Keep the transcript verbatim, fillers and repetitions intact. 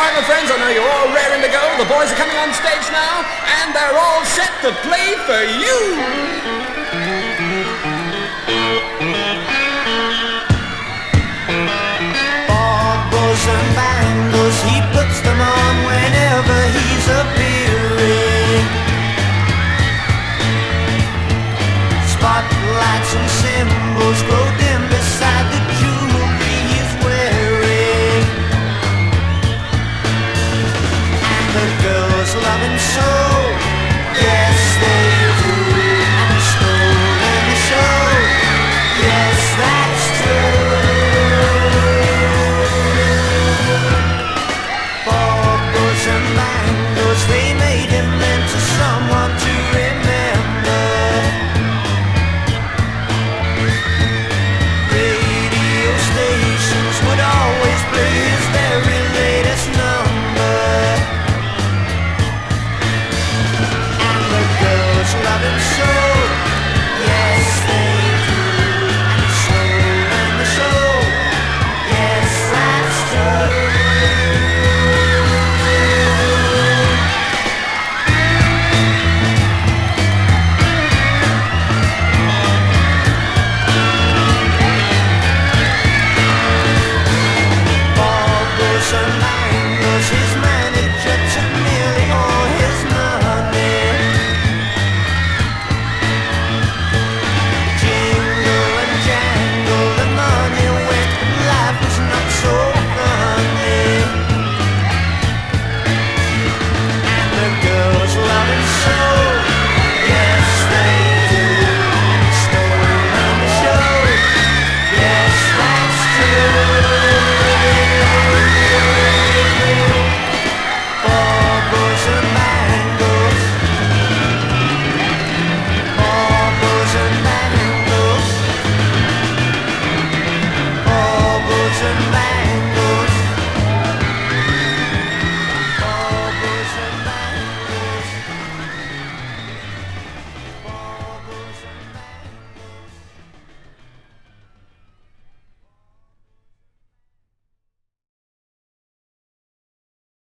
right, my friends, I know you're all raring to go. The boys are coming on stage now, and they're all set to play for you. Bongos and bangles, he puts them on whenever he's appearing. Spotlights and cymbals grow